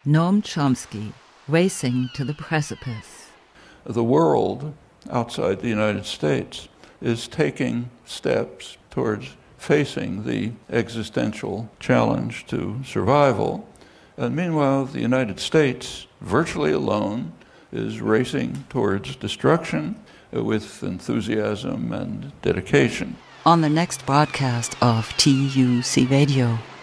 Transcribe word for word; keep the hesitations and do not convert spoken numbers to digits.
Noam Chomsky, Racing to the Precipice. The world outside the United States is taking steps towards facing the existential challenge to survival. And meanwhile, the United States, virtually alone, is racing towards destruction with enthusiasm and dedication. On the next broadcast of T U C Radio.